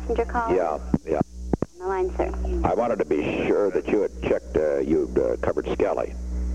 passenger call? Yeah. On the line, sir. I wanted to be sure that you had checked, you'd covered Skelly.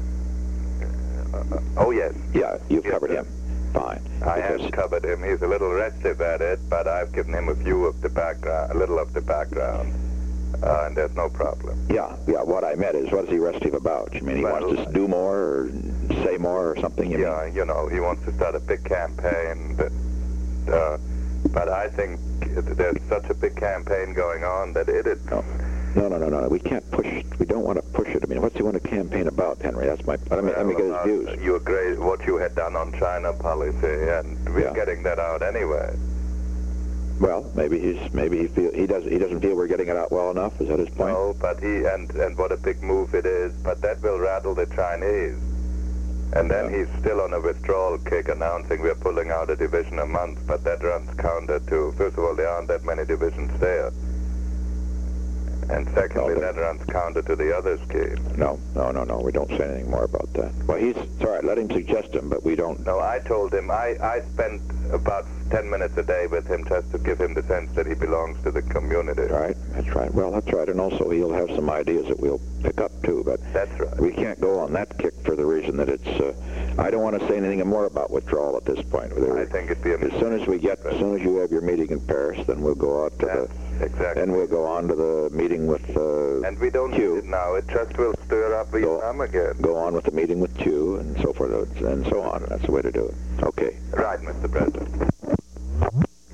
Oh, yes. Yeah, you've Yes, covered sir. him. Fine. I have covered him. He's a little restive at it, but I've given him a view of the background, a little of the background, and there's no problem. Yeah. What I meant is, what is he restive about? You mean he wants to do more or say more or something? You mean? You know, he wants to start a big campaign, but I think there's such a big campaign going on that No. We can't push it. We don't want to push it. I mean, what's he want to campaign about, Henry? That's my... Let me get his views. You agree what you had done on China policy, and we're getting that out anyway. Well, maybe he doesn't feel we're getting it out well enough. Is that his point? No, but and what a big move it is. But that will rattle the Chinese. And then he's still on a withdrawal kick, announcing we're pulling out a division a month. But that runs counter to, first of all, there aren't that many divisions there. And secondly, that runs counter to the other scheme. No. We don't say anything more about that. Well, it's all right. Let him suggest him, but we don't... No, I told him, I spent about 10 minutes a day with him just to give him the sense that he belongs to the community. Right, that's right. Well, that's right. And also he'll have some ideas that we'll pick up, too. But that's right. We can't go on that kick for the reason that it's... I don't want to say anything more about withdrawal at this point. I think it'd be a mistake. As soon as you have your meeting in Paris, then we'll go out to the... Exactly. Then we'll go on to the meeting with and we don't Q. need it now. It just will stir up Vietnam again. Go on with the meeting with Q and so forth and so on. That's the way to do it. Okay. Right, Mr. President.